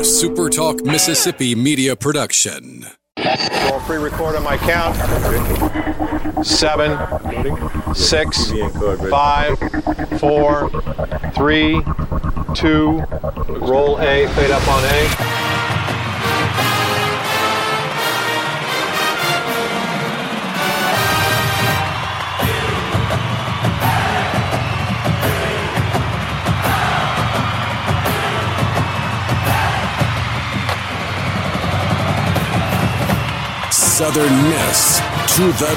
a Super Talk Mississippi media production. I'll pre-record on my count. 7, 6, 5, 4, 3, 2, roll A, fade up on A. Southern Miss to the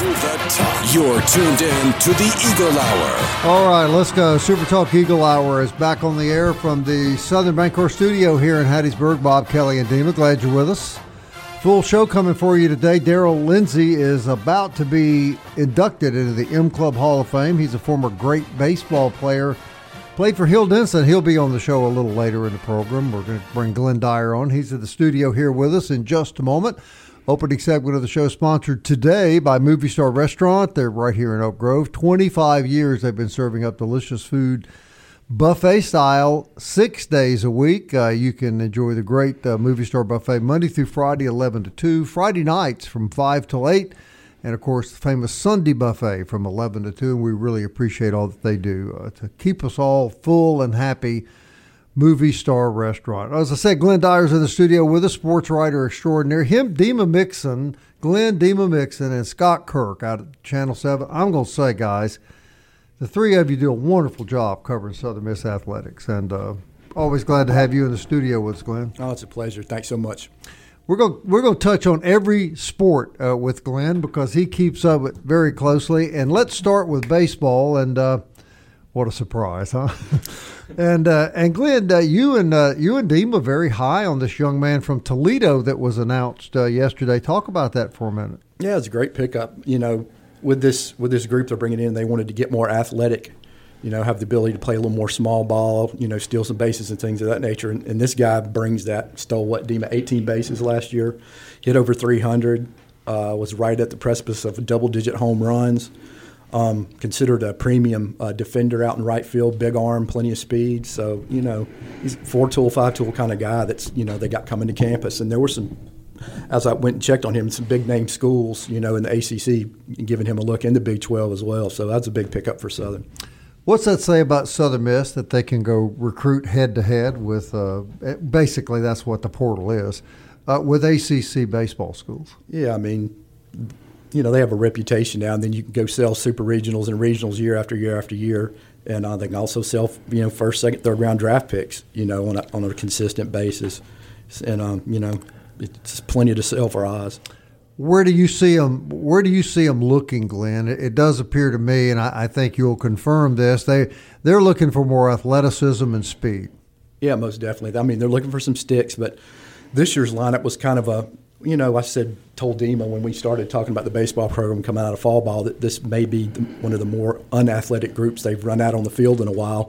top. You're tuned in to the Eagle Hour. All right, let's go. Super Talk Eagle Hour is back on the air from the Southern Bancorp studio here in Hattiesburg. Bob, Kelly, and Dima, glad you're with us. Full show coming for you today. Daryl Lindsay is about to be inducted into the M Club Hall of Fame. He's a former great baseball player. Played for Hill Denson. He'll be on the show a little later in the program. We're going to bring Glenn Dyer on. He's at the studio here with us in just a moment. Opening segment of the show sponsored today by Movie Star Restaurant. They're right here in Oak Grove. 25 years they've been serving up delicious food, buffet style, 6 days a week. You can enjoy the great Movie Star Buffet Monday through Friday, 11 to 2. Friday nights from 5 till 8. And, of course, the famous Sunday Buffet from 11 to 2. And we really appreciate all that they do to keep us all full and happy. Movie Star Restaurant. As I said, Glenn Dyer's in the studio with us, sports writer extraordinaire. Him, Dima Mixon, Glenn, Dima Mixon, and Scott Kirk out at Channel 7. I'm going to say, guys, the three of you do a wonderful job covering Southern Miss athletics. And always glad to have you in the studio with us, Glenn. Oh, it's a pleasure. Thanks so much. We're going to touch on every sport with Glenn because he keeps up with it very closely. And let's start with baseball. And what a surprise, huh? And Glenn, you and Dima very high on this young man from Toledo that was announced yesterday. Talk about that for a minute. Yeah, it's a great pickup. You know, with this group they're bringing in, they wanted to get more athletic. You know, have the ability to play a little more small ball. You know, steal some bases and things of that nature. And this guy brings that. Stole Dima 18 bases last year, hit over 300. Was right at the precipice of double-digit home runs. Considered a premium defender out in right field, big arm, plenty of speed. So, you know, he's a 4-tool, 5-tool kind of guy that's, you know, they got coming to campus. And there were some, as I went and checked on him, some big-name schools, you know, in the ACC giving him a look in the Big 12 as well. So that's a big pickup for Southern. What's that say about Southern Miss that they can go recruit head-to-head with basically that's what the portal is, with ACC baseball schools? Yeah, I mean, you know, they have a reputation now, and then you can go sell super regionals and regionals year after year after year. And they can also sell, you know, first, second, third round draft picks, you know, on a consistent basis. And, you know, it's plenty to sell for Oz. Where do you see them looking, Glenn? It does appear to me, and I think you'll confirm this, they're looking for more athleticism and speed. Yeah, most definitely. I mean, they're looking for some sticks, but this year's lineup was kind of a, you know, told Dima when we started talking about the baseball program coming out of fall ball that this may be one of the more unathletic groups they've run out on the field in a while.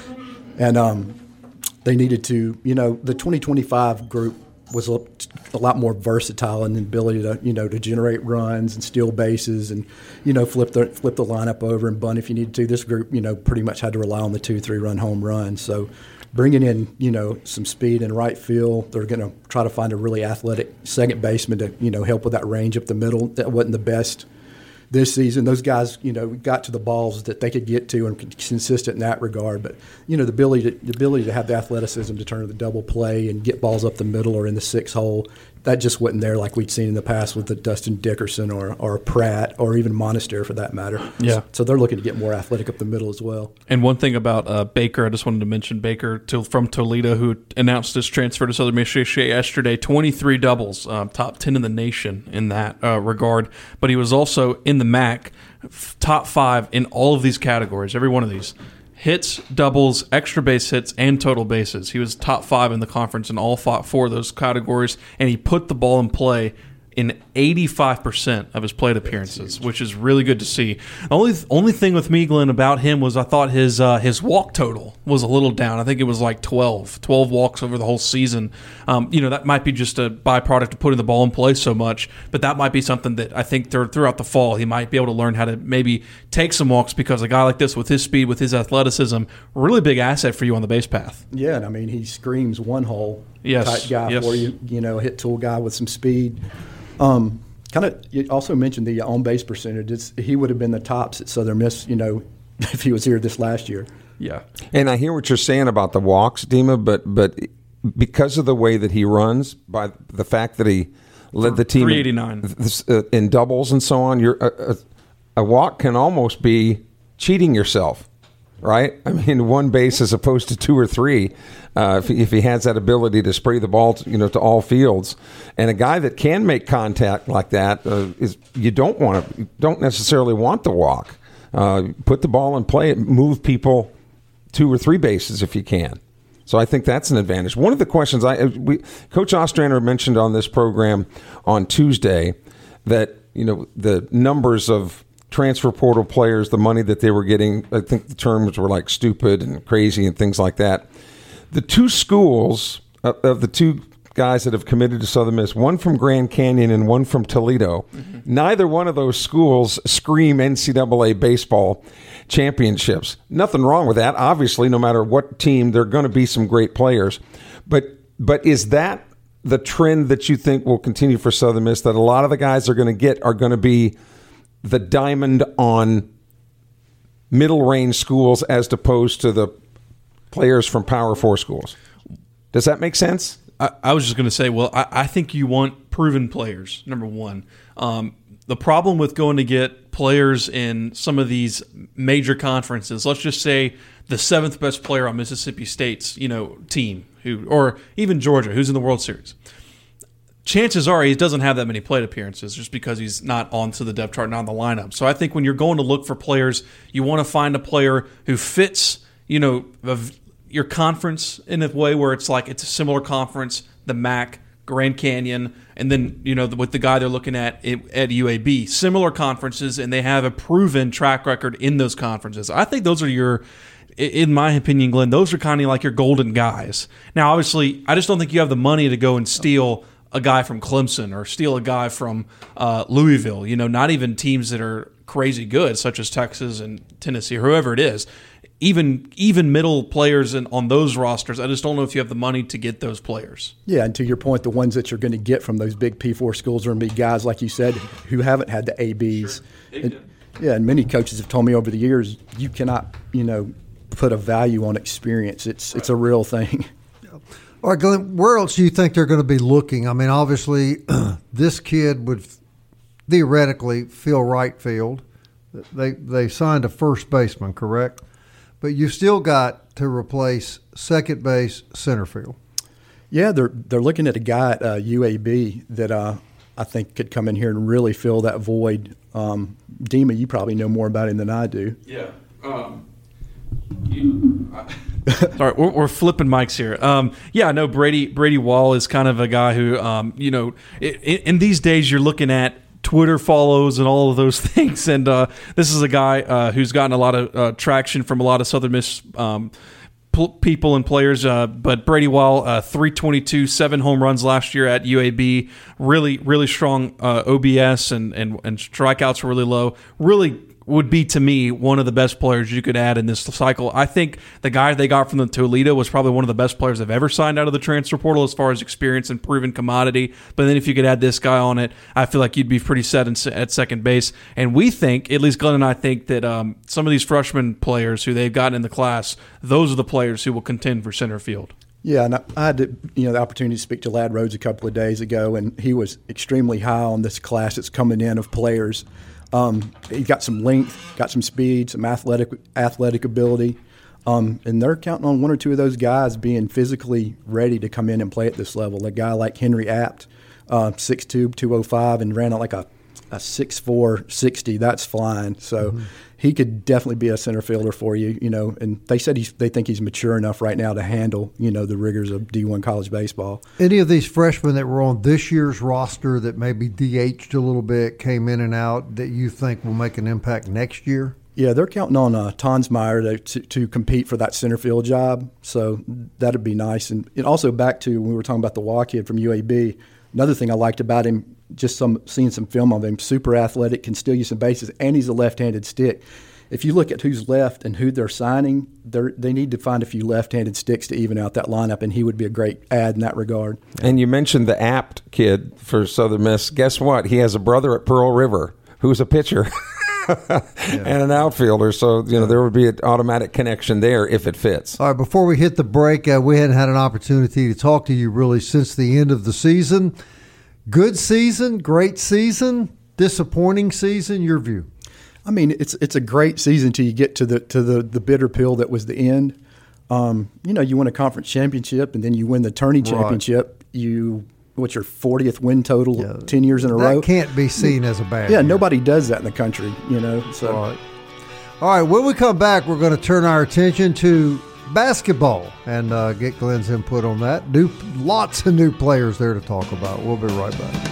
And they needed to, you know, the 2025 group was a lot more versatile in the ability to, you know, to generate runs and steal bases and, you know, flip the lineup over and bunt if you needed to. This group, you know, pretty much had to rely on the 2-3 run home run. So bringing in, you know, some speed in right field, they're going to try to find a really athletic second baseman to, you know, help with that range up the middle. That wasn't the best this season. Those guys, you know, got to the balls that they could get to and consistent in that regard. But, you know, the ability to have the athleticism to turn to the double play and get balls up the middle or in the 6 hole, that just wasn't there like we'd seen in the past with the Dustin Dickerson or Pratt or even Monastery for that matter. Yeah. So they're looking to get more athletic up the middle as well. And one thing about Baker, I just wanted to mention Baker from Toledo, who announced his transfer to Southern Miss yesterday, 23 doubles, top 10 in the nation in that regard. But he was also in the MAC, top 5 in all of these categories, every one of these. Hits, doubles, extra base hits, and total bases. He was top 5 in the conference in all 4 of those categories, and he put the ball in play in 85% of his plate appearances, which is really good to see. The only thing with me, Glenn, about him was I thought his walk total was a little down. I think it was like 12 walks over the whole season. That might be just a byproduct of putting the ball in play so much, but that might be something that I think throughout the fall he might be able to learn how to maybe take some walks, because a guy like this with his speed, with his athleticism, really big asset for you on the base path. Yeah, and I mean, he screams one-hole Yes, type guy yes. for you, hit tool guy with some speed. You also mentioned the on-base percentage. He would have been the tops at Southern Miss, if he was here this last year. Yeah. And I hear what you're saying about the walks, Dima, but because of the way that he runs, by the fact that he led the team 389 in doubles and so on, a walk can almost be cheating yourself, right? I mean, one base as opposed to two or three, if he has that ability to spray the ball, to all fields. And a guy that can make contact like that is you don't necessarily want the walk. Put the ball in play, move people 2 or 3 bases if you can. So I think that's an advantage. One of the questions Coach Ostrander mentioned on this program on Tuesday that the numbers of transfer portal players, the money that they were getting, I think the terms were like stupid and crazy and things like that. The 2 schools of the 2 guys that have committed to Southern Miss, one from Grand Canyon and one from Toledo, neither one of those schools scream NCAA baseball championships. Nothing wrong with that. Obviously, no matter what team, there are going to be some great players. But is that the trend that you think will continue for Southern Miss, that a lot of the guys they're going to get are going to be the diamond on middle range schools as opposed to the players from Power 4 schools? Does that make sense? I was just going to say, well, I think you want proven players, number one. The problem with going to get players in some of these major conferences, let's just say the 7th best player on Mississippi State's team, or even Georgia, who's in the World Series. Chances are he doesn't have that many plate appearances just because he's not onto the depth chart, not on the lineup. So I think when you're going to look for players, you want to find a player who fits, your conference in a way where it's like it's a similar conference, the MAC, Grand Canyon, and then, with the guy they're looking at UAB, similar conferences, and they have a proven track record in those conferences. I think those are in my opinion, Glenn, those are kind of like your golden guys. Now, obviously, I just don't think you have the money to go and steal a guy from Clemson or steal a guy from Louisville, not even teams that are crazy good, such as Texas and Tennessee, or whoever it is. Even middle players on those rosters, I just don't know if you have the money to get those players. Yeah, and to your point, the ones that you're going to get from those big P4 schools are going to be guys, like you said, who haven't had the ABs. Sure. And many coaches have told me over the years, you cannot, put a value on experience. It's a real thing. All right, Glenn, where else do you think they're going to be looking? I mean, obviously, this kid would theoretically fill right field. They signed a first baseman, correct? But you still got to replace second base, center field. Yeah, they're looking at a guy at UAB that I think could come in here and really fill that void. Dima, you probably know more about him than I do. Yeah. Sorry, we're flipping mics here. I know Brady Wall is kind of a guy who, in these days you're looking at Twitter follows and all of those things, and this is a guy who's gotten a lot of traction from a lot of Southern Miss people and players. But Brady Wall, 322, 7 home runs last year at UAB. Really, really strong OBS and strikeouts were really low. Really would be, to me, one of the best players you could add in this cycle. I think the guy they got from the Toledo was probably one of the best players they've ever signed out of the transfer portal as far as experience and proven commodity. But then if you could add this guy on it, I feel like you'd be pretty set at second base. And we think, at least Glenn and I think, that some of these freshman players who they've gotten in the class, those are the players who will contend for center field. Yeah, and I had the opportunity to speak to Ladd Rhodes a couple of days ago, and he was extremely high on this class that's coming in of players. He got some length, got some speed, some athletic ability, and they're counting on 1 or 2 of those guys being physically ready to come in and play at this level. A guy like Henry Apt, 6'2", 205, and ran out like a a 6'4", 60. That's flying. So he could definitely be a center fielder for you, And they said they think he's mature enough right now to handle, the rigors of D1 college baseball. Any of these freshmen that were on this year's roster that maybe DH'd a little bit, came in and out, that you think will make an impact next year? Yeah, they're counting on Tonsmeyer to compete for that center field job, so that'd be nice. And also back to when we were talking about the Waugh kid from UAB, another thing I liked about him, just seeing some film of him, super athletic, can steal you some bases, and he's a left-handed stick. If you look at who's left and who they're signing, they need to find a few left-handed sticks to even out that lineup, and he would be a great add in that regard. And you mentioned the Apt kid for Southern Miss. Guess what? He has a brother at Pearl River who's a pitcher. And an outfielder, so there would be an automatic connection there if it fits. All right, before we hit the break, we hadn't had an opportunity to talk to you really since the end of the season. Good season, great season, disappointing season, your view? I mean, it's a great season till you get to the bitter pill that was the end. You win a conference championship and then you win the tourney championship. What's your 40th win total 10 years in a row? That can't be seen as a bad year. year. Nobody does that in the country, So. All right, when we come back, we're going to turn our attention to basketball and get Glenn's input on that. Lots of new players there to talk about. We'll be right back.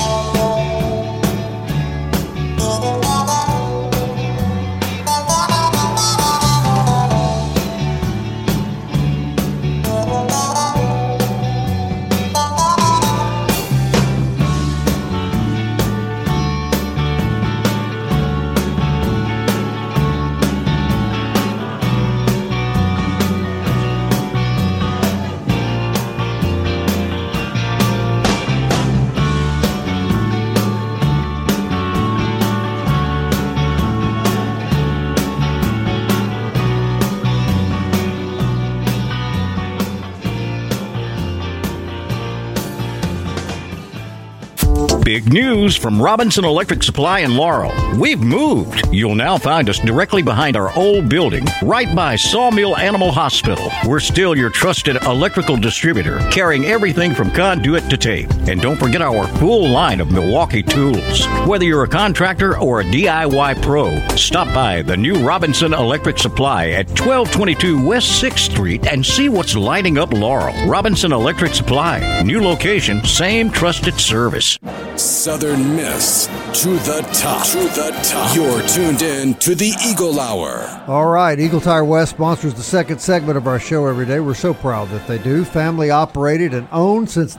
Big news from Robinson Electric Supply in Laurel. We've moved. You'll now find us directly behind our old building, right by Sawmill Animal Hospital. We're still your trusted electrical distributor, carrying everything from conduit to tape. And don't forget our full line of Milwaukee tools. Whether you're a contractor or a DIY pro, stop by the new Robinson Electric Supply at 1222 West 6th Street and see what's lighting up Laurel. Robinson Electric Supply. New location, same trusted service. Southern Miss to the top. To the top. You're tuned in to the Eagle Hour. All right, Eagle Tire West sponsors the second segment of our show every day. We're so proud that they do. Family operated and owned since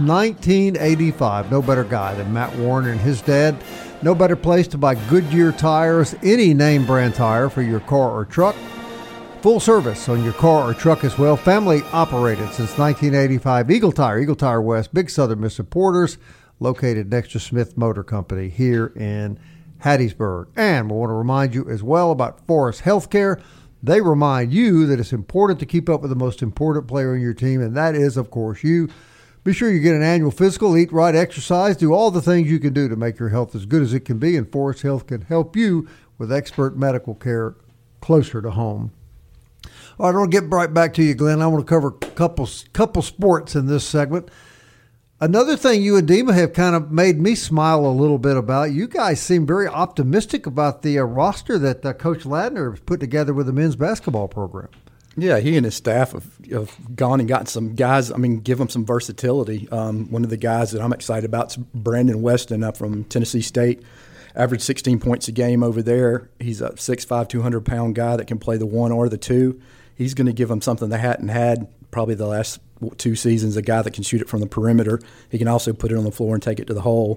1985. No better guy than Matt Warren and his dad. No better place to buy Goodyear tires, any name brand tire for your car or truck. Full service on your car or truck as well. Family operated since 1985. Eagle Tire West, big Southern Miss supporters, located next to Smith Motor Company here in Hattiesburg. And we want to remind you as well about Forest Healthcare. They remind you that it's important to keep up with the most important player on your team, and that is, of course, you. Be sure you get an annual physical, eat right, exercise, do all the things you can do to make your health as good as it can be, and Forest Health can help you with expert medical care closer to home. All right, I want to get right back to you, Glenn. I want to cover a couple sports in this segment. Another thing you and Dima have kind of made me smile a little bit about, you guys seem very optimistic about the roster that Coach Ladner has put together with the men's basketball program. Yeah, he and his staff have gone and gotten some guys, give them some versatility. One of the guys that I'm excited about is Brandon Weston up from Tennessee State. Averaged 16 points a game over there. He's a 6'5", 200-pound guy that can play the 1 or the 2. He's going to give them something they hadn't had probably the last 2 seasons, a guy that can shoot it from the perimeter. He can also put it on the floor and take it to the hole.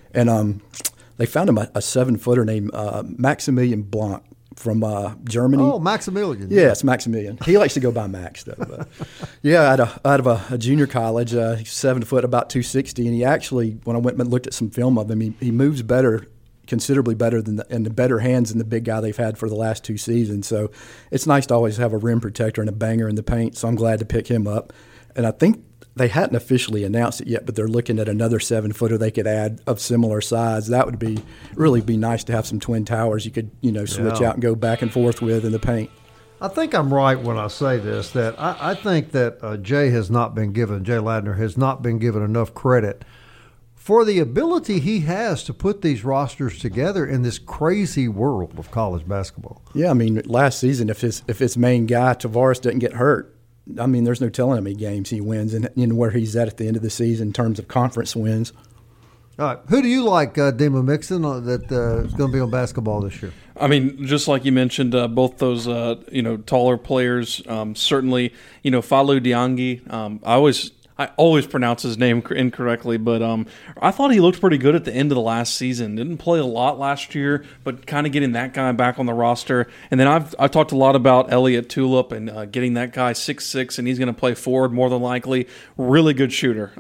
And they found him a 7-footer named Maximilian Blanc from Germany. Oh, Maximilian. Yes, Maximilian. He likes to go by Max, though. But yeah, out of a junior college, he's 7 foot, about 260. And he actually, when I went and looked at some film of him, he moves better, considerably better than in the better hands than the big guy they've had for the last 2 seasons. So it's nice to always have a rim protector and a banger in the paint. So I'm glad to pick him up. And I think they hadn't officially announced it yet, but they're looking at another 7-footer they could add of similar size. That would really be nice to have some twin towers you could switch out and go back and forth with in the paint. I think I'm right when I say this, that I think that Jay Ladner has not been given enough credit for the ability he has to put these rosters together in this crazy world of college basketball. Yeah, I mean, last season, if his main guy, Tavares, doesn't get hurt, I mean, there's no telling how many games he wins and where he's at the end of the season in terms of conference wins. All right. Who do you like, Dima Mixon, that is going to be on basketball this year? I mean, just like you mentioned, both those taller players. Certainly, Falu Diangi. I always pronounce his name incorrectly, but I thought he looked pretty good at the end of the last season. Didn't play a lot last year, but kind of getting that guy back on the roster. And then I've talked a lot about Elliott Tulip and getting that guy 6'6", and he's going to play forward more than likely. Really good shooter.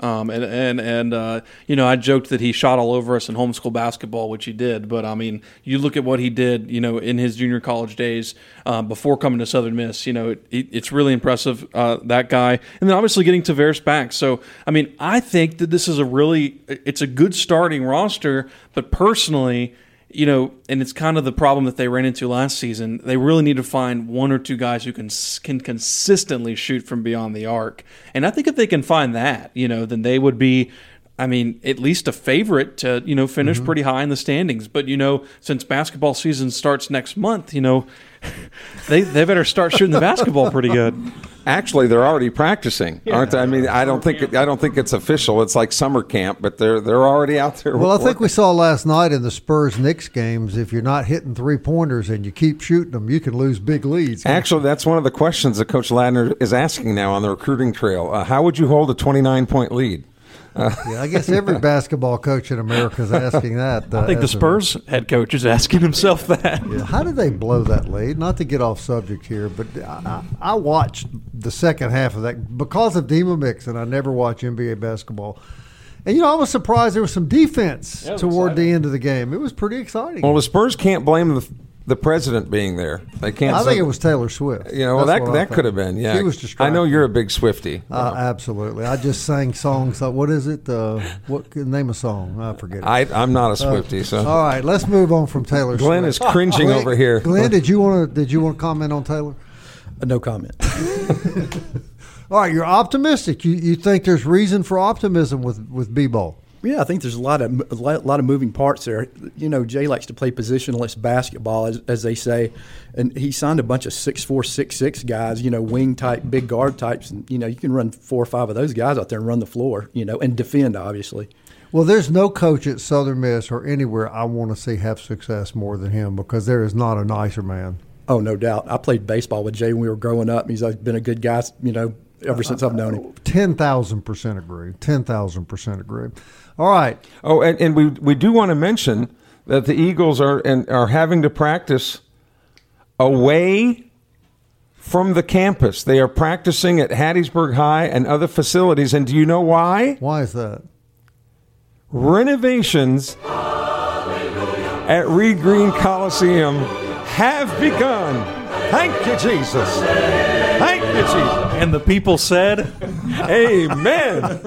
I joked that he shot all over us in homeschool basketball, which he did. But I mean, you look at what he did, in his junior college days before coming to Southern Miss. It's really impressive. That guy, and then obviously getting Tavares back. So, I mean, I think that this is it's a good starting roster, but personally, and it's kind of the problem that they ran into last season. They really need to find one or two guys who can consistently shoot from beyond the arc. And I think if they can find that, then they would be, at least a favorite to, finish pretty high in the standings. But, since basketball season starts next month, they better start shooting the basketball pretty good. Actually, they're already practicing, aren't they? I mean, I don't think it's official. It's like summer camp, but they're already out there. Well, I think we saw last night in the Spurs-Knicks games, if you're not hitting three-pointers and you keep shooting them, you can lose big leads. Actually, that's one of the questions that Coach Ladner is asking now on the recruiting trail. How would you hold a 29-point lead? I guess every basketball coach in America is asking that. I think the Spurs head coach is asking himself that. Yeah, how did they blow that lead? Not to get off subject here, but I watched the second half of that because of Dima Mixon. I never watch NBA basketball. And, I was surprised there was some defense toward the end of the game. It was pretty exciting. Well, the Spurs can't blame the president being there. They can't. I think it was Taylor Swift. That could have been. Yeah, he was distracted. I know you're a big Swiftie. Absolutely. I just sang songs. What is it? What name a song? I forget it. I'm not a Swiftie. So all right, let's move on from Taylor Swift. Glenn is cringing over here. Glenn, did you want to comment on Taylor? No comment. All right, you're optimistic. You think there's reason for optimism with B-ball. Yeah, I think there's a lot of moving parts there. Jay likes to play positionless basketball, as they say, and he signed a bunch of 6'4", 6'6" guys, wing type, big guard types, and you can run 4 or 5 of those guys out there and run the floor, and defend, obviously. Well, there's no coach at Southern Miss or anywhere I want to see have success more than him because there is not a nicer man. Oh, no doubt. I played baseball with Jay when we were growing up. He's always been a good guy, ever since I've known him. 10,000% agree. 10,000% agree. All right. Oh, and we do want to mention that the Eagles are having to practice away from the campus. They are practicing at Hattiesburg High and other facilities. And do you know why? Why is that? Renovations at Reed Green Coliseum have begun. Thank you, Jesus. Thank you, Jesus. And the people said, amen.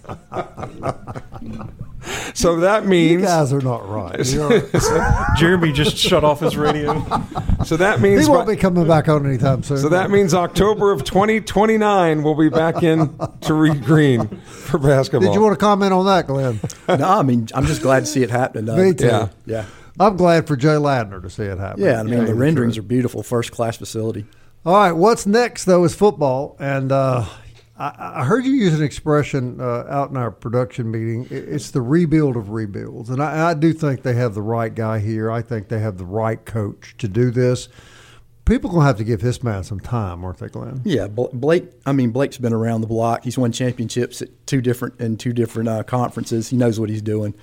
So that means you guys are not right. Jeremy just shut off his radio. So that means he won't be coming back on anytime soon. So that means October of 2029 we'll be back in to Reed Green for basketball. Did you want to comment on that, Glenn? No, I'm just glad to see it happening. Me too. Yeah. I'm glad for Jay Ladner to see it happen. Yeah, the renderings are beautiful, first-class facility. All right, what's next, though, is football. And I heard you use an expression out in our production meeting. It's the rebuild of rebuilds. And I do think they have the right guy here. I think they have the right coach to do this. People are going to have to give this man some time, aren't they, Glenn? Yeah, Blake's been around the block. He's won championships at two different conferences. He knows what he's doing.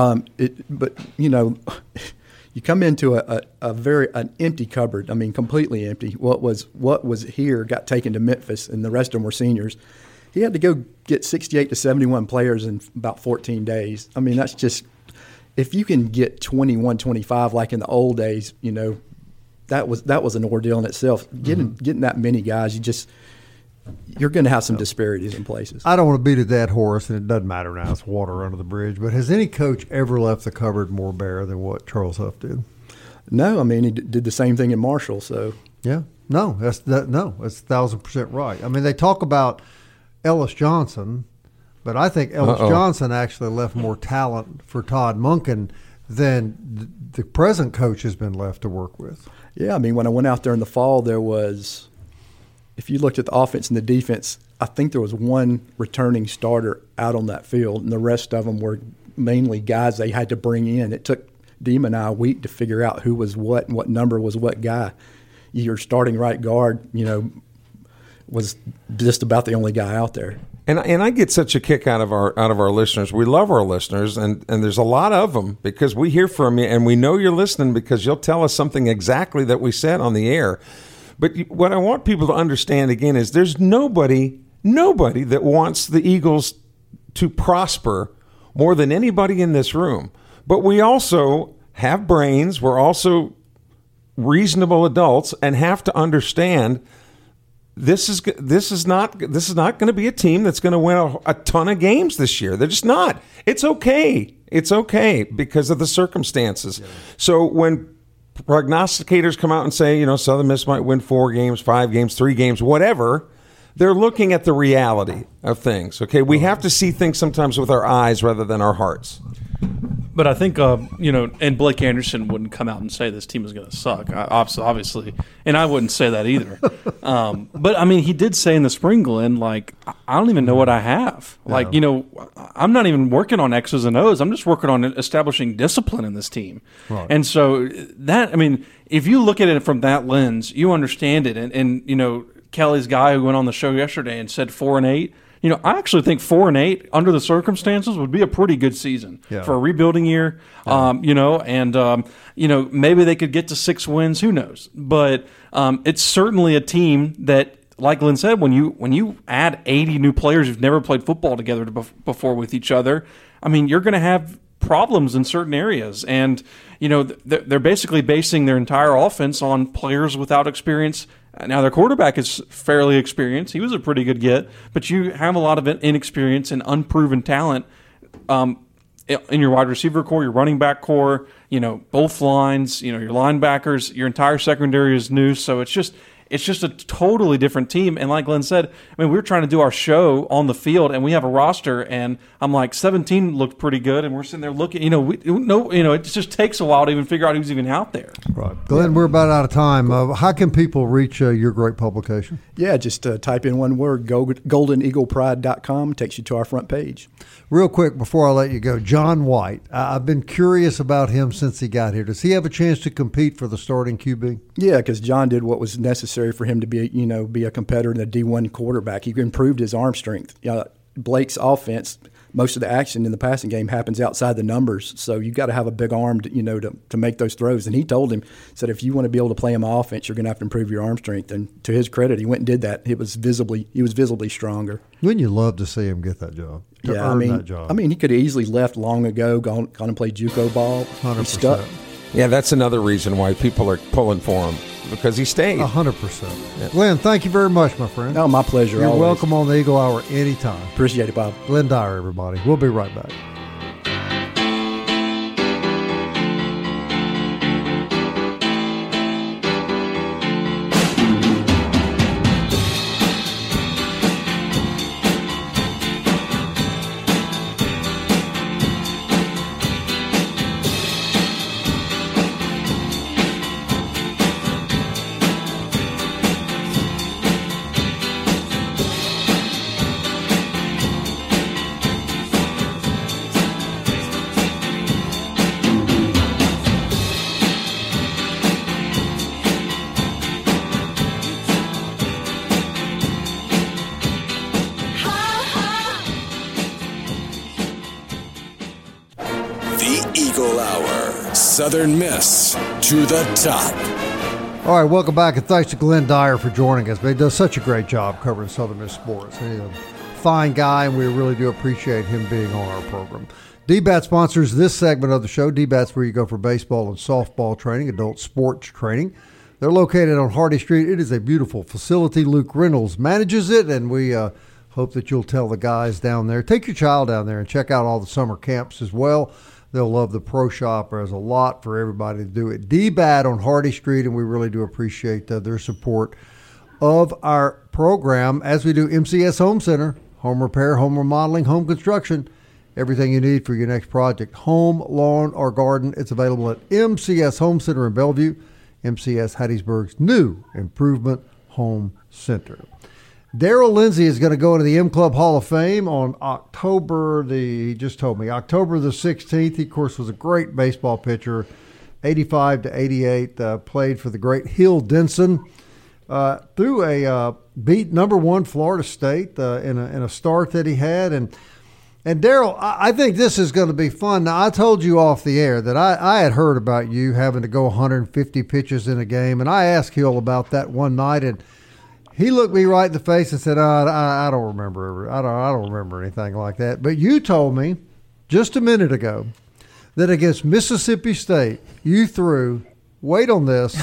You come into an empty cupboard. Completely empty. What was here got taken to Memphis, and the rest of them were seniors. He had to go get 68 to 71 players in about 14 days. That's just, if you can get 21, 25 like in the old days, that was an ordeal in itself. Getting that many guys, you're going to have some disparities in places. I don't want to beat a dead horse, and it doesn't matter now. It's water under the bridge. But has any coach ever left the cupboard more bare than what Charles Huff did? No, he did the same thing in Marshall. So yeah, that's 1,000% right. They talk about Ellis Johnson, But I think Ellis Johnson actually left more talent for Todd Monken than the present coach has been left to work with. Yeah, I mean, when I went out there in the fall, there was, if you looked at the offense and the defense, I think there was one returning starter out on that field, and the rest of them were mainly guys they had to bring in. It took Deem and I a week to figure out who was what and what number was what guy. Your starting right guard, was just about the only guy out there. And I get such a kick out of our listeners. We love our listeners, and there's a lot of them because we hear from you, and we know you're listening because you'll tell us something exactly that we said on the air. But what I want people to understand again is there's nobody that wants the Eagles to prosper more than anybody in this room. But we also have brains. We're also reasonable adults and have to understand this is not going to be a team that's going to win a ton of games this year. They're just not. It's okay. It's okay because of the circumstances. Yeah. So when prognosticators come out and say, Southern Miss might win 4 games, 5 games, 3 games, whatever, they're looking at the reality of things. Okay, we have to see things sometimes with our eyes rather than our hearts. But I think, and Blake Anderson wouldn't come out and say this team is going to suck, obviously. And I wouldn't say that either. But, I mean, he did say in the spring, Glenn, I don't even know what I have. I'm not even working on X's and O's. I'm just working on establishing discipline in this team. Right. And so if you look at it from that lens, you understand it. And Kelly's guy who went on the show yesterday and said 4-8, I actually think 4-8 under the circumstances would be a pretty good season for a rebuilding year. Yeah. Maybe they could get to 6 wins. Who knows? But it's certainly a team that, like Glenn said, when you add 80 new players who've never played football together before with each other, I mean, you're going to have problems in certain areas. And they're basically basing their entire offense on players without experience. Now, their quarterback is fairly experienced. He was a pretty good get, but you have a lot of inexperience and unproven talent in your wide receiver core, your running back core, both lines, your linebackers, your entire secondary is new. So it's just a totally different team. And like Glenn said, we were trying to do our show on the field, and we have a roster, and I'm like, 17 looked pretty good, and we're sitting there looking. It just takes a while to even figure out who's even out there. Right, Glenn, we're about out of time. How can people reach your great publication? Yeah, just type in one word, goldeneaglepride.com. Takes you to our front page. Real quick before I let you go, John White. I've been curious about him since he got here. Does he have a chance to compete for the starting QB? Yeah, because John did what was necessary for him to be a competitor and a D1 quarterback. He improved his arm strength. Blake's offense, most of the action in the passing game happens outside the numbers, so you got to have a big arm to make those throws. And he told him, said, if you want to be able to play him offense, you're going to have to improve your arm strength. And to his credit, he went and did that. He was visibly stronger. Wouldn't you love to see him get that job? That job. He could have easily left long ago, gone and played JUCO ball. 100%. He's stuck. Yeah, that's another reason why people are pulling for him. Because he stayed. 100%. Yeah. Glenn, thank you very much, my friend. No, my pleasure. You're always. welcome on the Eagle Hour anytime. Appreciate it, Bob. Glenn Dyer, everybody. We'll be right back. Southern Miss to the top. All right, welcome back, and thanks to Glenn Dyer for joining us. He does such a great job covering Southern Miss sports. He's a fine guy, and we really do appreciate him being on our program. DBAT sponsors this segment of the show. DBAT's where you go for baseball and softball training, adult sports training. They're located on Hardy Street. It is a beautiful facility. Luke Reynolds manages it, and we hope that you'll tell the guys down there. Take your child down there and check out all the summer camps as well. They'll love the pro shop. There's a lot for everybody to do at DBAT on Hardy Street, and we really do appreciate their support of our program, as we do MCS Home Center, home repair, home remodeling, home construction, everything you need for your next project. Home, lawn, or garden. It's available at MCS Home Center in Bellevue, MCS Hattiesburg's new improvement home center. Darrell Lindsey is going to go into the M Club Hall of Fame on October the 16th. He, of course, was a great baseball pitcher, 85 to 88, played for the great Hill Denson. Through a beat number one Florida State in a start that he had. And Darrell, I think this is going to be fun. Now, I told you off the air that I had heard about you having to go 150 pitches in a game, and I asked Hill about that one night, and he looked me right in the face and said, I don't remember. I don't remember anything like that. But you told me just a minute ago that against Mississippi State, you threw, wait on this,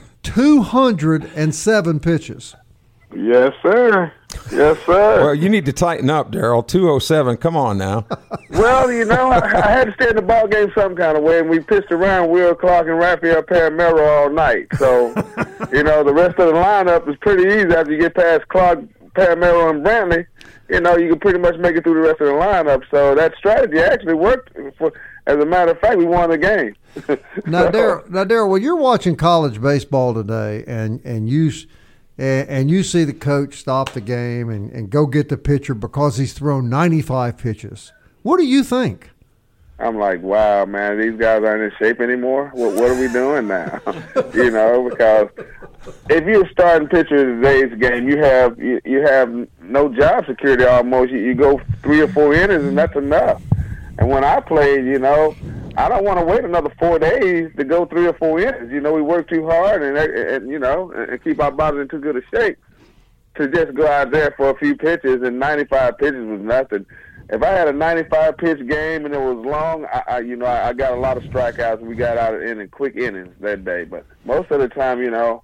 207 pitches. Yes, sir. Yes, sir. Well, you need to tighten up, Darrell. 207. Come on now. Well, I had to stay in the ball game some kind of way, and we pitched around Will Clark and Rafael Paramero all night. So, the rest of the lineup is pretty easy after you get past Clark, Paramero, and Brantley. You can pretty much make it through the rest of the lineup. So that strategy actually worked. As a matter of fact, we won the game. Now, Darrell, when you're watching college baseball today, and you see the coach stop the game and go get the pitcher because he's thrown 95 pitches, what do you think? I'm like, wow, man, these guys aren't in shape anymore. What are we doing now? Because if you're a starting pitcher in today's game, you have no job security almost. You go 3 or 4 innings, and that's enough. And when I played, I don't want to wait another 4 days to go 3 or 4 innings. We work too hard and keep our bodies in too good a shape to just go out there for a few pitches, and 95 pitches was nothing. If I had a 95-pitch game and it was long, I got a lot of strikeouts, and we got out in quick innings that day. But most of the time,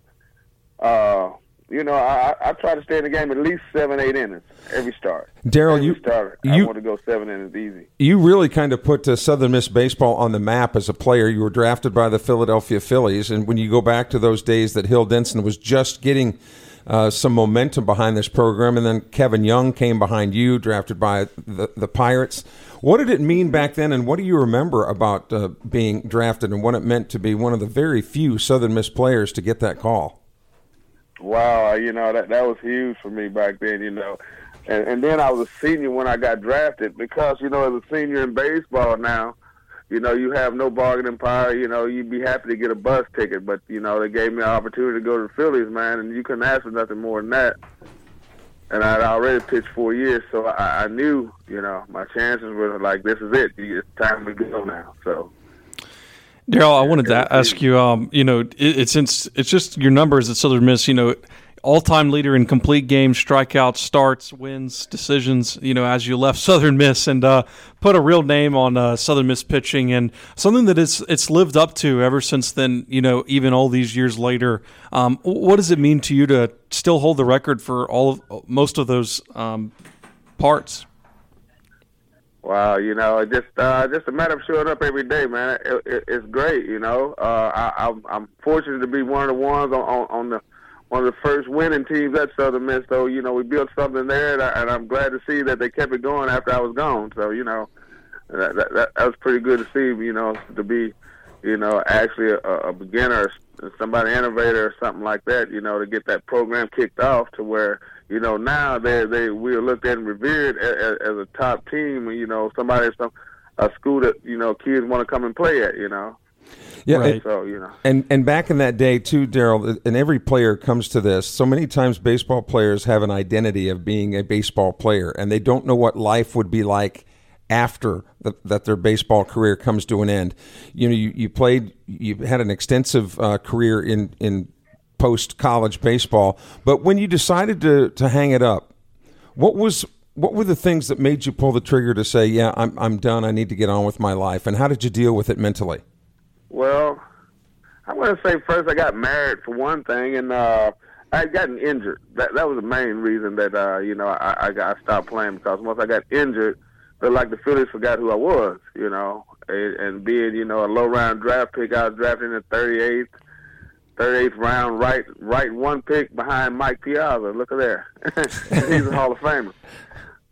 I try to stay in the game at least 7-8 innings every start. Darrell, I want to go 7 innings easy. You really kind of put Southern Miss baseball on the map as a player. You were drafted by the Philadelphia Phillies, and when you go back to those days that Hill Denson was just getting some momentum behind this program, and then Kevin Young came behind you, drafted by the Pirates. What did it mean back then, and what do you remember about being drafted and what it meant to be one of the very few Southern Miss players to get that call? Wow, that was huge for me back then, And then I was a senior when I got drafted because, as a senior in baseball now, you have no bargaining power. You'd be happy to get a bus ticket, but, they gave me an opportunity to go to the Phillies, man, and you couldn't ask for nothing more than that. And I'd already pitched 4 years, so I knew, my chances were like, this is it. It's time to go now, so. Darrell, I wanted to ask you, it's just your numbers at Southern Miss, all-time leader in complete games, strikeouts, starts, wins, decisions, as you left Southern Miss and put a real name on Southern Miss pitching, and something that it's lived up to ever since then, even all these years later. What does it mean to you to still hold the record for most of those parts? Wow, just a matter of showing up every day, man. It's great, I'm fortunate to be one of the ones on one of the first winning teams at Southern Miss. So, we built something there, and I'm glad to see that they kept it going after I was gone. So, that was pretty good to see, to be, actually a beginner, somebody innovator or something like that, to get that program kicked off to where, now we are looked at and revered as a top team, somebody at a school that, kids want to come and play at, Yeah, right. So, And back in that day, too, Darrell, and every player comes to this, so many times baseball players have an identity of being a baseball player, and they don't know what life would be like after that their baseball career comes to an end. You had an extensive career in post-college baseball, but when you decided to hang it up, what were the things that made you pull the trigger to say, yeah, I'm done, I need to get on with my life, and how did you deal with it mentally? Well, I'm going to say first I got married for one thing, and I had gotten injured. That was the main reason that, I stopped playing, because once I got injured, it like the Phillies forgot who I was, and being, a low-round draft pick, I was drafted in the 38th round, right one pick behind Mike Piazza. Look at there. He's a Hall of Famer.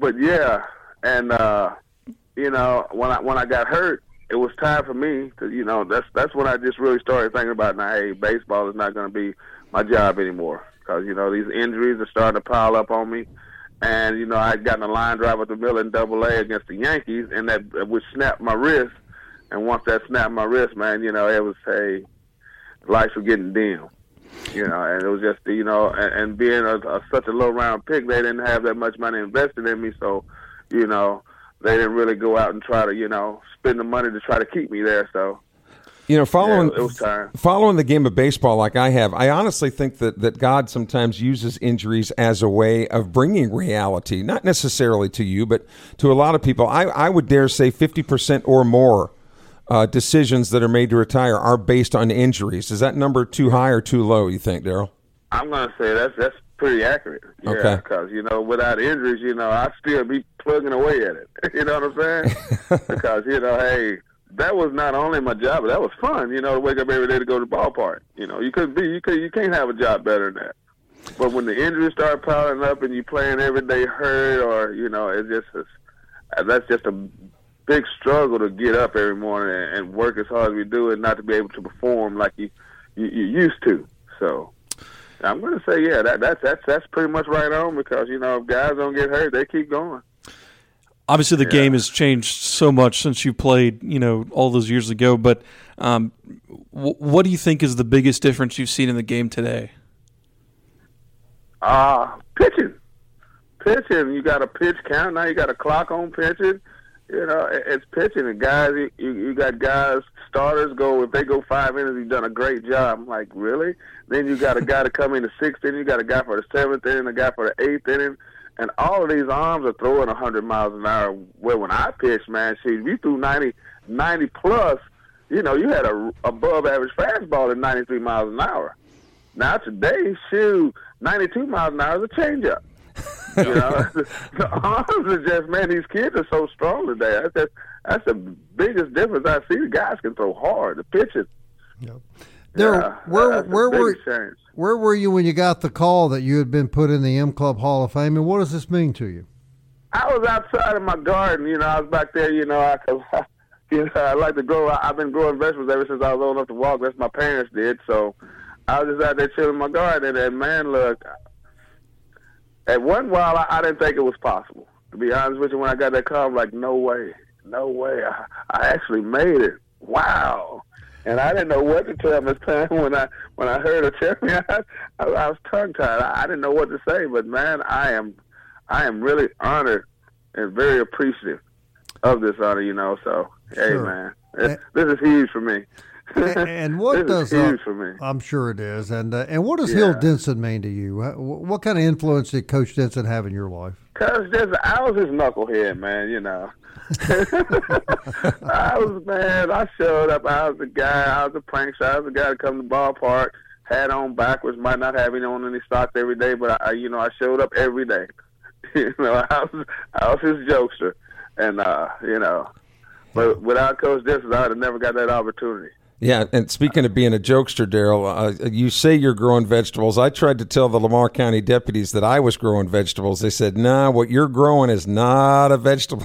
but yeah, and you know, when I got hurt, it was time for me to, you know, that's when I just really started thinking about, now, hey, baseball is not going to be my job anymore, because, you know, these injuries are starting to pile up on me. And, you know, I'd gotten a line drive at the middle in Double-A against the Yankees, and that would snap my wrist. And once that snapped my wrist, man, you know, it was, hey, lights were getting dim. You know, and it was just, you know, and being such a low-round pick, they didn't have that much money invested in me, so, you know, they didn't really go out and try to, you know, spend the money to try to keep me there. So, you know, following the game of baseball like I have, I honestly think that God sometimes uses injuries as a way of bringing reality, not necessarily to you, but to a lot of people. I would dare say 50% or more decisions that are made to retire are based on injuries. Is that number too high or too low, you think, Daryl? I'm going to say that's pretty accurate. Yeah, okay. Because, you know, without injuries, you know, I'd still be plugging away at it. You know what I'm saying? Because, you know, hey, that was not only my job, but that was fun, you know, to wake up every day to go to the ballpark. You know, you can't have a job better than that. But when the injuries start piling up and you're playing every day hurt, or, you know, that's just a big struggle to get up every morning and work as hard as we do and not to be able to perform like you used to. So I'm going to say, yeah, that's pretty much right on, because, you know, if guys don't get hurt, they keep going. Obviously, the game has changed so much since you played, you know, all those years ago. But what do you think is the biggest difference you've seen in the game today? Pitching. You got a pitch count now. You got a clock on pitching. You know, it's pitching, and guys, you got guys, starters if they go 5 innings, you've done a great job. I'm like, really? Then you got a guy to come in the 6th inning, you got a guy for the 7th inning, a guy for the 8th inning, and all of these arms are throwing 100 miles an hour. Well, when I pitched, man, if you threw 90 plus, you know, you had a above average fastball at 93 miles an hour. Now today, 92 miles an hour is a changeup. You know, the arms are just, man, these kids are so strong today. That's the biggest difference I see. The guys can throw hard. The pitches. Yep. Where were you when you got the call that you had been put in the M Club Hall of Fame, and what does this mean to you? I was outside in my garden. You know, I was back there. You know, I like to grow. I've been growing vegetables ever since I was old enough to walk. That's my parents did. So I was just out there chilling in my garden, and man, look. At one while, I didn't think it was possible. To be honest with you, when I got that call, I'm like, no way. I actually made it. Wow. And I didn't know what to tell Miss Pam when I heard her tell me. I was tongue-tied. I didn't know what to say, but man, I am really honored and very appreciative of this honor. You know, so hey, man, this is huge for me. And what does huge for me. I'm sure it is. And what does Hill Denson mean to you? What kind of influence did Coach Denson have in your life? Coach Denson, I was his knucklehead, man. You know, I showed up. I was the guy. I was the prankster. I was the guy to come to the ballpark, hat on backwards, might not have on any socks every day, but I showed up every day. You know, I was his jokester, and you know, but without Coach Denson, I would have never got that opportunity. Yeah, and speaking of being a jokester, Daryl, you say you're growing vegetables. I tried to tell the Lamar County deputies that I was growing vegetables. They said, nah, what you're growing is not a vegetable.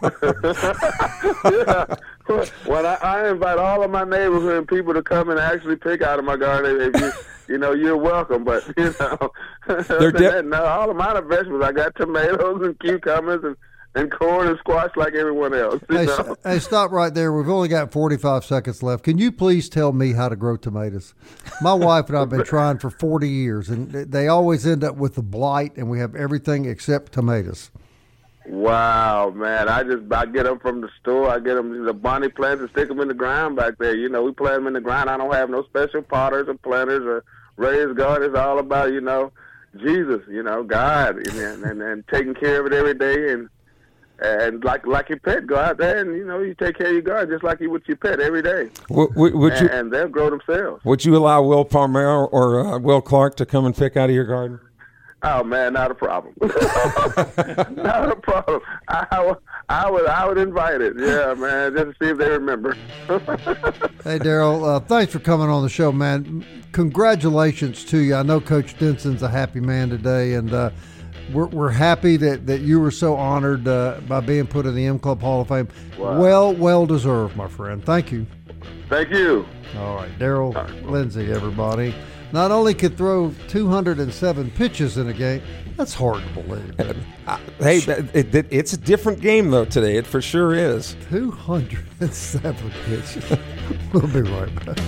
Yeah. Well, I invite all of my neighborhood people to come and actually pick out of my garden. If you know, you're welcome. But, you know, no, all of my vegetables, I got tomatoes and cucumbers and corn and squash like everyone else. Hey, stop right there. We've only got 45 seconds left. Can you please tell me how to grow tomatoes? My wife and I have been trying for 40 years, and they always end up with the blight, and we have everything except tomatoes. Wow, man. I get them from the store. I get them the bonnie plants and stick them in the ground back there. You know, we plant them in the ground. I don't have no special potters or planters or raised garden. It's all about, you know, Jesus, you know, God, and taking care of it every day, and like your pet, go out there and, you know, you take care of your garden just like you would your pet every day. And they'll grow themselves. Would you allow Will Palmer or Will Clark to come and pick out of your garden? Oh man, not a problem. Not a problem. I would invite it. Yeah, man, just to see if they remember. Hey, Daryl, thanks for coming on the show, man. Congratulations to you. I know Coach Denson's a happy man today, and we're happy that you were so honored by being put in the M Club Hall of Fame. Wow. Well deserved, my friend. Thank you. Thank you. All right, Daryl Lindsay, everybody. Not only could throw 207 pitches in a game, that's hard to believe. Hey, it's a different game, though, today. It for sure is. 207 pitches. We'll be right back.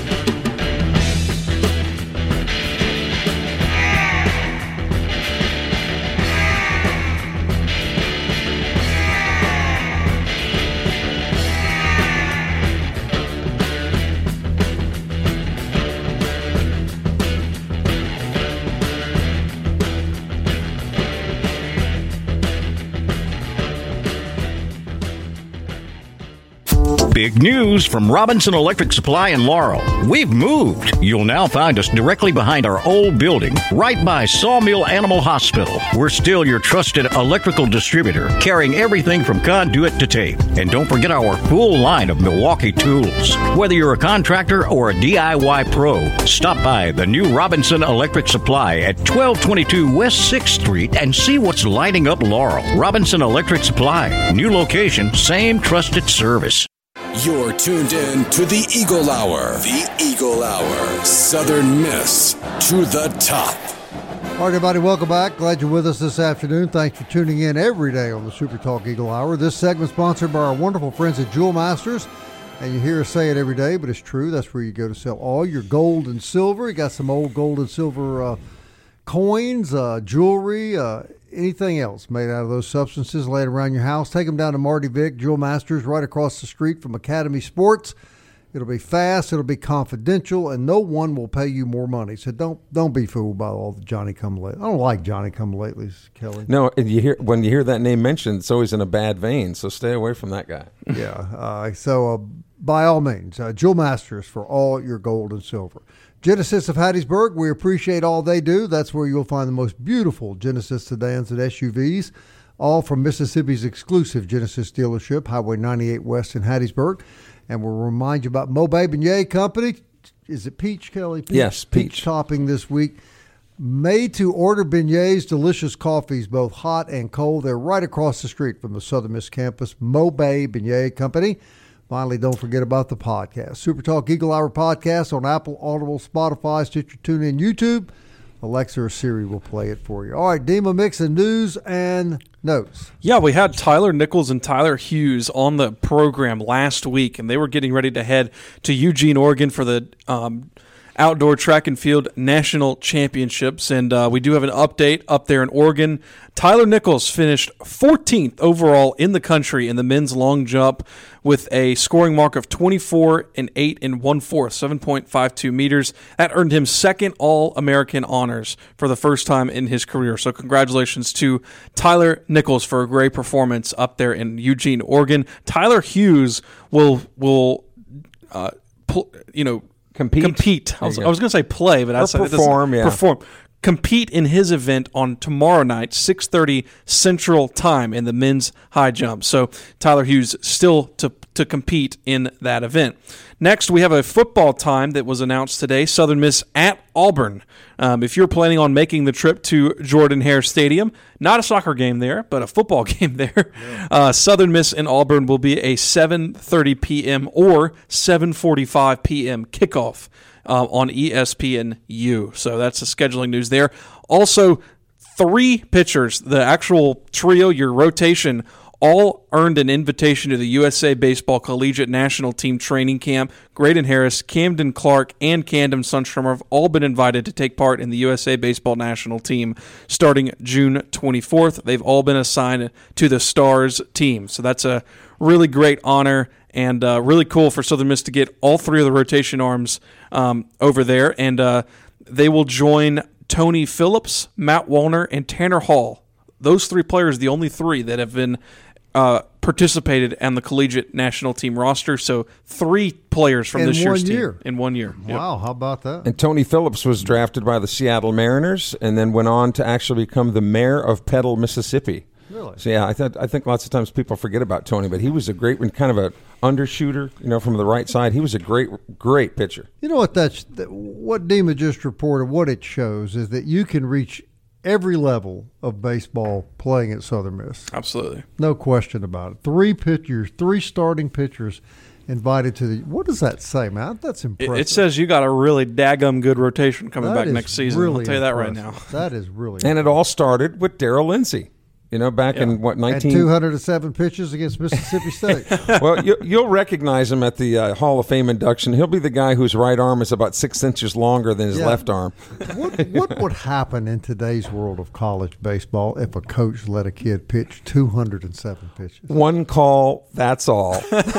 Big news from Robinson Electric Supply in Laurel. We've moved. You'll now find us directly behind our old building, right by Sawmill Animal Hospital. We're still your trusted electrical distributor, carrying everything from conduit to tape. And don't forget our full line of Milwaukee tools. Whether you're a contractor or a DIY pro, stop by the new Robinson Electric Supply at 1222 West 6th Street and see what's lighting up Laurel. Robinson Electric Supply. New location, same trusted service. You're tuned in to the Eagle Hour. The Eagle Hour. Southern Miss to the top. All right, everybody, welcome back. Glad you're with us this afternoon. Thanks for tuning in every day on the Super Talk Eagle Hour. This segment sponsored by our wonderful friends at Jewel Masters. And you hear us say it every day, but it's true. That's where you go to sell all your gold and silver. You got some old gold and silver coins, jewelry, anything else made out of those substances laid around your house. Take them down to Marty Vick, Jewel Masters, right across the street from Academy Sports. It'll be fast, it'll be confidential, and no one will pay you more money. So don't be fooled by all the Johnny-come-lately. I don't like Johnny-come-latelys, Kelly. No, and when you hear that name mentioned, it's always in a bad vein, so stay away from that guy. Yeah, so by all means, Jewel Masters for all your gold and silver. Genesis of Hattiesburg, we appreciate all they do. That's where you'll find the most beautiful Genesis sedans and SUVs, all from Mississippi's exclusive Genesis dealership, Highway 98 West in Hattiesburg. And we'll remind you about Mobay Beignet Company. Is it peach, Kelly? Peach? Yes, peach topping this week. Made-to-order beignets, delicious coffees, both hot and cold. They're right across the street from the Southern Miss campus, Mobay Beignet Company. Finally, don't forget about the podcast. Super Talk Eagle Hour podcast on Apple, Audible, Spotify, Stitcher, TuneIn, YouTube. Alexa or Siri will play it for you. All right, Dima Mix and news and notes. Yeah, we had Tyler Nichols and Tyler Hughes on the program last week, and they were getting ready to head to Eugene, Oregon for the Outdoor Track and Field National Championships, and we do have an update up there in Oregon. Tyler Nichols finished 14th overall in the country in the men's long jump with a scoring mark of 24 and 8 1/4, 7.52 meters. That earned him second All-American honors for the first time in his career. So congratulations to Tyler Nichols for a great performance up there in Eugene, Oregon. Tyler Hughes will compete. I was going to say play, but that's perform. Perform. Compete in his event on tomorrow night, 6:30 Central Time in the men's high jump. So Tyler Hughes still to compete in that event. Next, we have a football time that was announced today, Southern Miss at Auburn. If you're planning on making the trip to Jordan-Hare Stadium, not a soccer game there, but a football game there, Southern Miss and Auburn will be a 7:30 p.m. or 7:45 p.m. kickoff on ESPNU. So that's the scheduling news there. Also, 3 pitchers, the actual trio, your rotation, all earned an invitation to the USA Baseball Collegiate National Team Training Camp. Graydon Harris, Camden Clark, and Camden Sundstrom have all been invited to take part in the USA Baseball National Team starting June 24th. They've all been assigned to the Stars team. So that's a really great honor and really cool for Southern Miss to get all 3 of the rotation arms over there. And they will join Tony Phillips, Matt Wallner, and Tanner Hall. Those 3 players, the only 3 that have been participated on the collegiate national team roster. So 3 players from this year's team in 1 year. Wow, how about that? And Tony Phillips was drafted by the Seattle Mariners and then went on to actually become the mayor of Petal, Mississippi. Really? So yeah, I think lots of times people forget about Tony, but he was a great one, kind of a undershooter, from the right side. He was a great pitcher. You know what what Dima just reported, what it shows is that you can reach every level of baseball playing at Southern Miss. Absolutely. No question about it. 3 starting pitchers invited to the – what does that say, man? That's impressive. It says you got a really daggum good rotation coming back next season. Really I'll tell you that right impressive. now. That is really And it all started with Darrell Lindsey. Back in what, 19... And 207 pitches against Mississippi State. Well, you'll recognize him at the Hall of Fame induction. He'll be the guy whose right arm is about 6 inches longer than his left arm. What would happen in today's world of college baseball if a coach let a kid pitch 207 pitches? One call, that's all,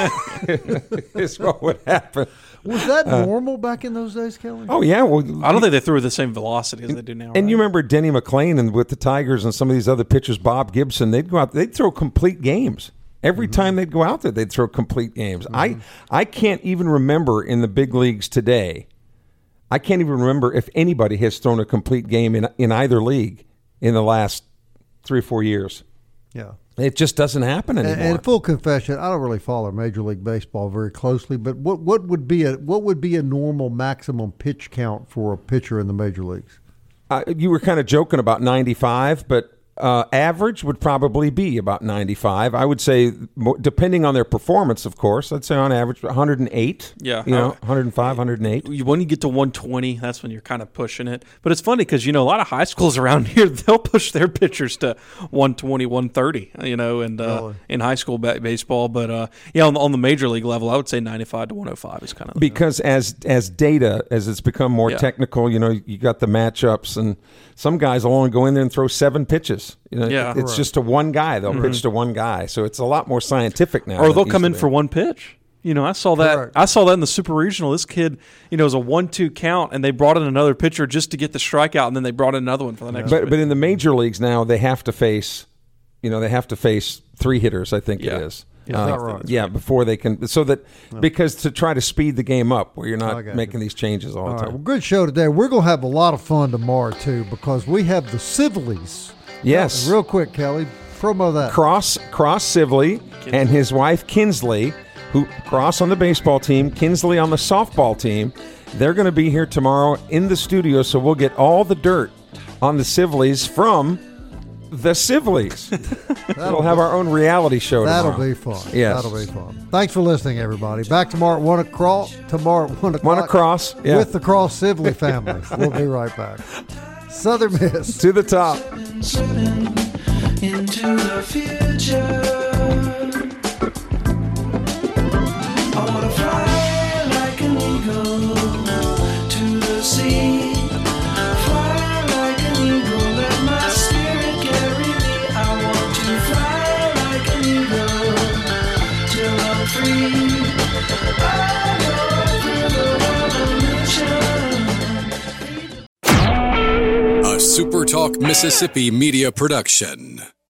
is what would happen. Was that normal back in those days, Kelly? Oh, yeah. Well, I don't think they threw with the same velocity as they do now. And you remember Denny McClain and with the Tigers and some of these other pitchers, Bob Gibson, they'd go out, they'd throw complete games. Every time they'd go out there, they'd throw complete games. I can't even remember in the big leagues today, I can't even remember if anybody has thrown a complete game in either league in the last 3 or 4 years. Yeah. It just doesn't happen anymore. And full confession, I don't really follow Major League Baseball very closely, but what would be a normal maximum pitch count for a pitcher in the major leagues? You were kind of joking about 95, but average would probably be about 95. I would say, depending on their performance, of course, I'd say on average 108. Yeah. 105, 108. When you get to 120, that's when you're kind of pushing it. But it's funny because, a lot of high schools around here, they'll push their pitchers to 120, 130, and in high school baseball. But, on the major league level, I would say 95 to 105 is kind of because as data, as it's become more technical, you got the matchups, and some guys will only go in there and throw 7 pitches. It's just to one guy. They'll pitch to one guy, so it's a lot more scientific now. Or they'll come in for one pitch. I saw that. Correct. I saw that in the Super Regional. This kid, it was a 1-2 count, and they brought in another pitcher just to get the strikeout, and then they brought in another one for the next. But in the major leagues now, they have to face, 3 hitters. I think it is. Before they can, because to try to speed the game up where you're not making these changes all the time. Well, good show today. We're going to have a lot of fun tomorrow, too, because we have the Sivleys. Yes. Real quick, Kelly, promo that. Cross Sibley and his wife, Kinsley, who Cross on the baseball team, Kinsley on the softball team. They're going to be here tomorrow in the studio, so we'll get all the dirt on the Sivleys from the Sivleys. We'll have our own reality show tomorrow. That'll be fun. Yes. That'll be fun. Thanks for listening, everybody. Back tomorrow at 1 o'clock. One across. Yeah. With the Cross Sibley family. We'll be right back. Southern Miss. To the top. Into the future. I want to fly like an eagle to the sea. Fly like an eagle, let my spirit carry me. I want to fly like an eagle till I'm free. A SuperTalk Mississippi media production.